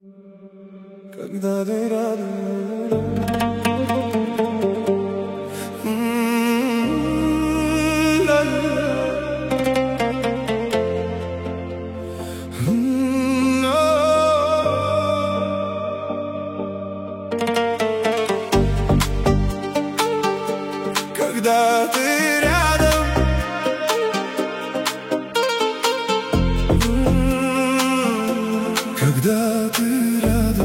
Когда ты рядом, когда ты рядом, когда ты рядом.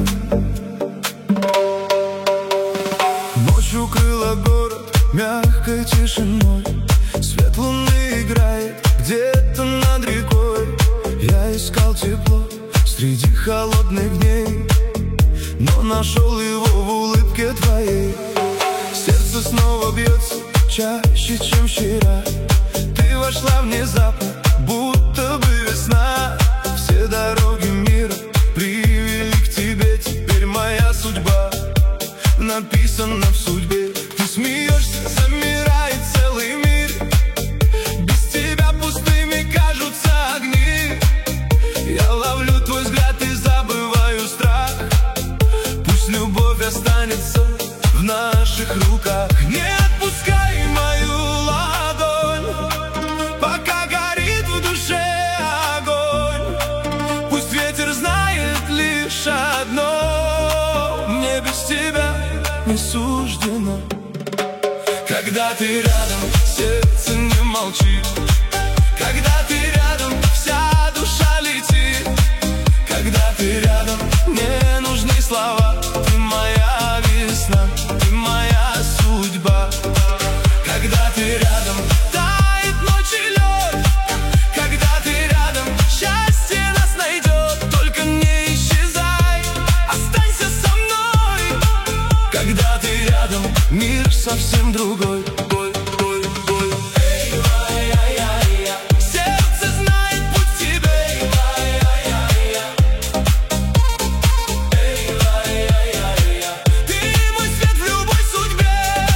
Ночь укрыла город мягкой тишиной, свет луны играет где-то над рекой. Я искал тепло среди холодных дней, но нашел его в улыбке твоей. Сердце снова бьется чаще, чем вчера. Ты вошла внезапно, будто бы весна. Все дороги мира привели к тебе. Теперь моя судьба написана в судьбе. Ты смеешься, замирает целый мир. Без тебя пустыми кажутся огни. Я ловлю твой взгляд и забываю страх. Пусть любовь останется в наших руках. Не отпускай мою ладонь, пока горит в душе огонь. Пусть ветер знает лишь одно: мне без тебя не суждено. Когда ты рядом, сердце не молчит. Когда ты рядом, вся душа летит. Когда ты рядом, не нужны слова. Ты моя весна, ты моя судьба. Когда ты рядом, тает ночь и лед. Когда ты рядом, счастье нас найдет. Только не исчезай, останься со мной. Когда ты рядом, мир совсем другой. Сердце знает путь к тебе. Ты мой свет в любой судьбе.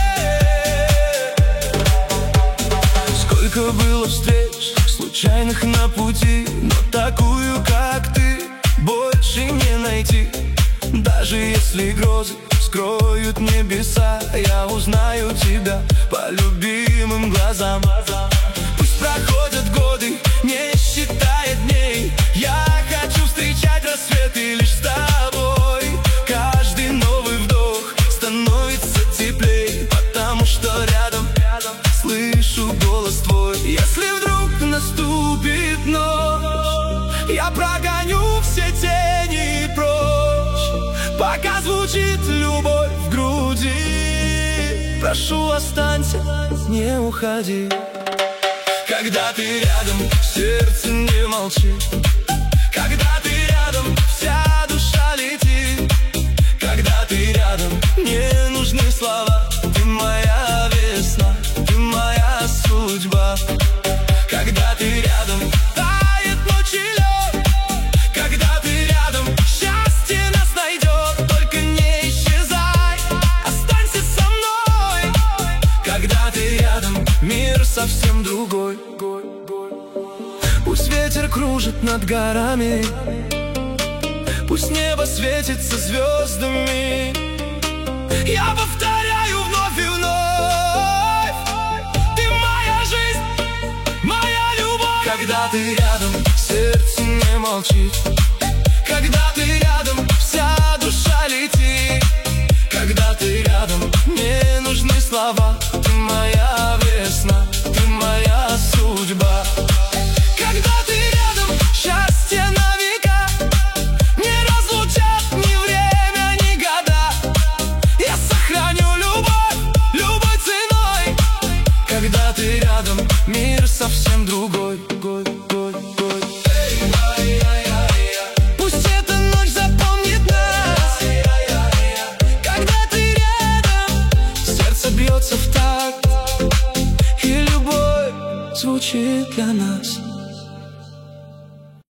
Сколько было встреч случайных на пути, но такую, как ты, больше не найти. Даже если грозы скроют небеса, я узнаю тебя по любимым глазам. Пусть проходят годы, не считая дней. Я хочу встречать рассветы лишь с тобой. Каждый новый вдох становится теплей, потому что рядом слышу голос твой. Если вдруг наступит ночь, я прогоню все тени прочь. Пока звучит любовь в груди, прошу, останься, не уходи. Когда ты рядом, сердце не молчит. Когда ты рядом, вся душа летит. Когда ты рядом, не нужны слова. Ты моя весна, ты моя судьба. Когда ты рядом, тает ночь и лед. Когда ты рядом, счастье нас найдет. Только не исчезай, останься со мной. Когда ты рядом, мир совсем другой. Пусть ветер кружит над горами, пусть небо светится звездами. Я повторяю вновь и вновь: ты моя жизнь, моя любовь. Когда ты рядом, сердце не молчит.